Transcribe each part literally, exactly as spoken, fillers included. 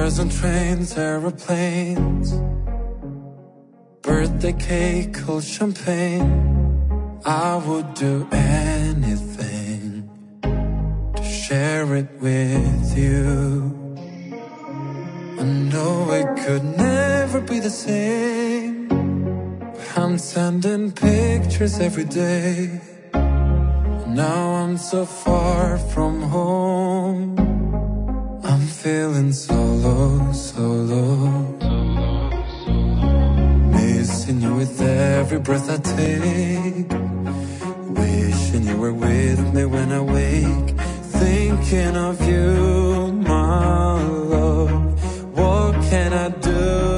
Cars and trains, aeroplanes, birthday cake, cold champagne. I would do anything to share it with you. I know it could never be the same, but I'm sending pictures every day. Now I'm so far from home, I'm feeling so low, so low. Missing you with every breath I take, wishing you were with me when I wake. Thinking of you, my love, what can I do?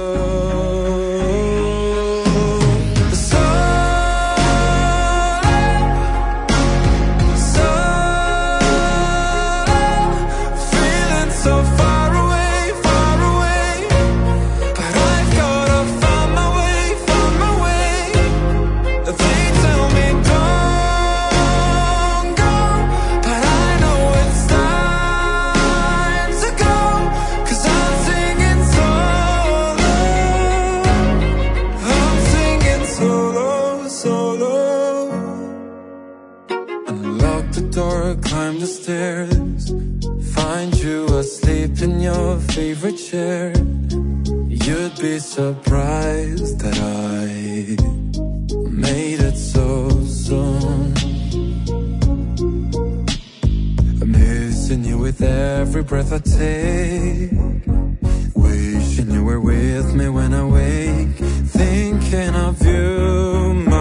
Climb the stairs, find you asleep in your favorite chair. You'd be surprised that I made it so soon. I'm missing you with every breath I take, wishing you were with me when I wake. Thinking of you,